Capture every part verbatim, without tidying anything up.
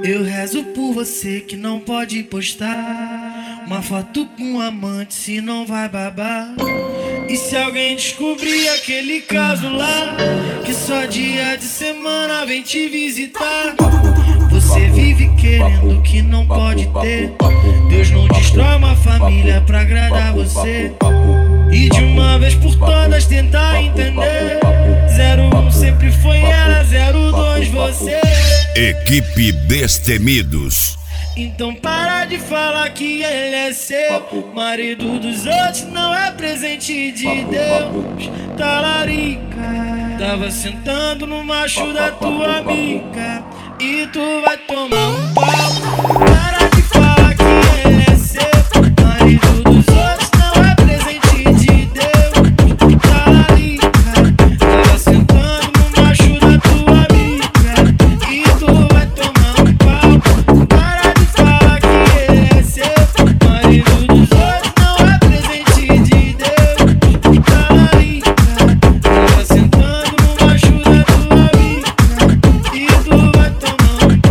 Eu rezo por você que não pode postar uma foto com um amante, se não vai babar. E se alguém descobrir aquele caso lá, que só dia de semana vem te visitar. Você vive querendo o que não pode ter. Deus não destrói uma família pra agradar você. E de uma vez por todas tentar entender. Zero um sempre foi ela, zero dois você. Equipe Destemidos. Então para de falar que ele é seu. Marido dos outros não é presente de Deus. Talarica, tava sentando no macho da tua amiga e tu vai tomar um pau. Para de falar que ele é seu. Marido dos outros não é presente de Deus. Talarica, tava sentando no macho da tua amiga e tu vai tomar um pau. Para de falar que ele é seu. Marido dos outros não é presente de Deus. Talarica, tava sentando no macho da tua amiga e tu vai tomar um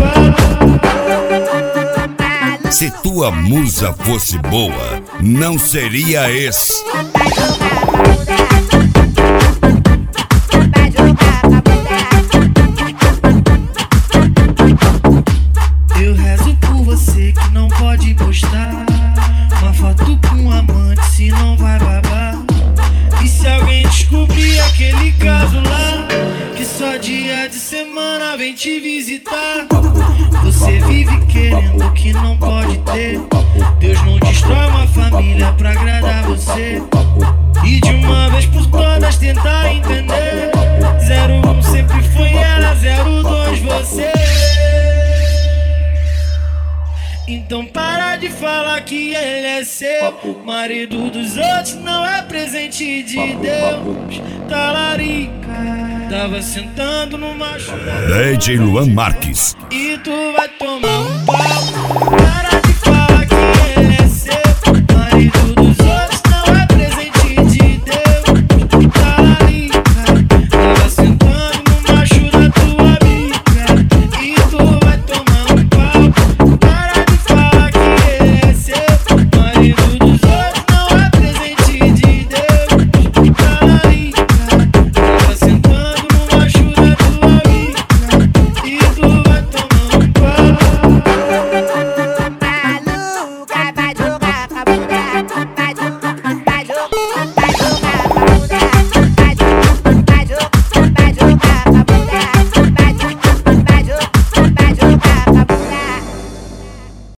pau. Se tua musa fosse boa, não seria esse. Eu rezo por você que não pode postar uma foto com um amante, se não vai babar. E se alguém descobrir aquele caso lá, que só dia de semana vem te visitar. Você vive querendo o que não pode ter. Deus não destrói uma família pra agradar você. E de uma vez por todas tentar entender. Zero um sempre foi ela, zero dois você. Então para de falar que ele é seu. Marido dos outros não é presente de Deus. Talarica, tava sentando no macho D J Luan Marques. e tu vai tomar um pau. Para